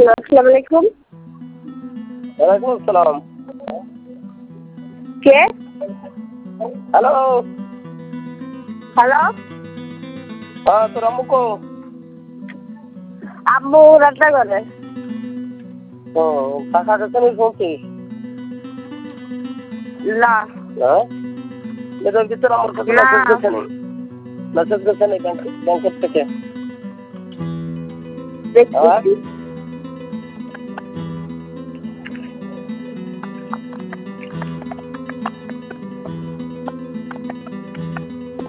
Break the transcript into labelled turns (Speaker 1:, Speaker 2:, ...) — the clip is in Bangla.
Speaker 1: হ্যালো, আসসালামু আলাইকুম।
Speaker 2: ওয়ালাইকুম আসসালাম।
Speaker 1: কে?
Speaker 2: হ্যালো।
Speaker 1: হ্যালো,
Speaker 2: হ্যাঁ, তোর আম্মু কো?
Speaker 1: আম্মু রান্না করে।
Speaker 2: ও, টাকা কাছে নেই শুনছিস?
Speaker 1: না।
Speaker 2: হ্যাঁ, এদের ভিতরে আমার কাছে
Speaker 1: না।
Speaker 2: মেসেজ গেছে নেই, মেসেজ গেছে নেই ব্যাংকের থেকে। হ্যাঁ,
Speaker 1: দেখতেছি।